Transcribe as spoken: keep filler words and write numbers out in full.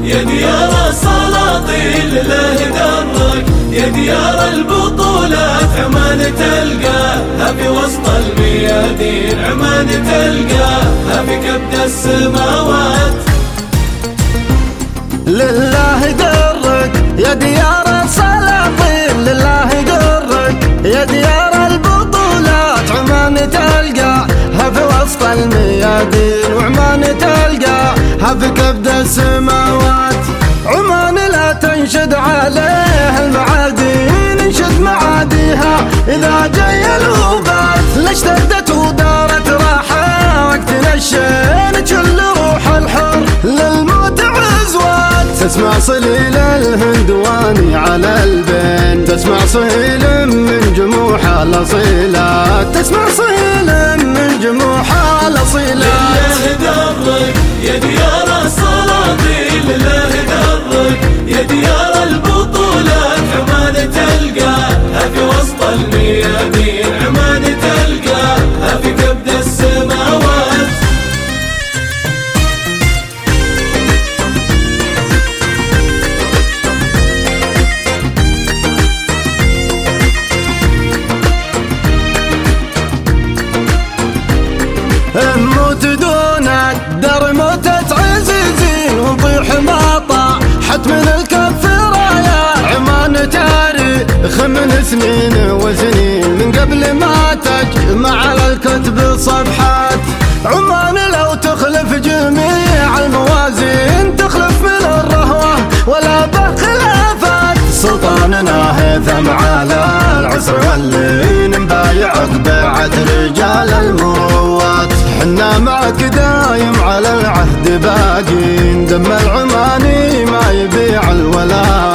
يا ديار السلاطين لله درك، يا ديار البطولات عمان تلقاها في وسط الميادين، عمان تلقاها في كبد السماوات. لله درك يا ديار السلاطين، لله درك يا ديار البطولات، عمان تلقاها في وسط الميادين، وعمان تلقاها في كبد السماوات. عمان لا تنشد عليه المعادين، انشد معاديها إذا جاي الوبات، لاشتدت ودارت راحة وقت نشين كل روح الحر للموت عزوات. تسمع صليل الهندواني على البين، تسمع صهيل من جموح الأصيلات، تسمع صهيل من جموح الأصيلات. لله درك يا ديار السلاطين، لله درك يا ديار البطولات، عمان تلقاها في وسط الميادين، عمان تلقاها في كبد السماوات. نموت دونك در موتة عزيزين، ونطيح مطا حتم الكف رايا. عمان تاريخ من سنين وسنين، من قبل ما تجمع على الكتب صفحات. عمان لو تخلف جميع الموازين، تخلف من الرهوة ولا بخلافات. سلطاننا هيثم على العسر واللين، مبايعك بيعة رجال المروات. حنا معك دايم على العهد باقين، دم العماني ما يبيع الولاء.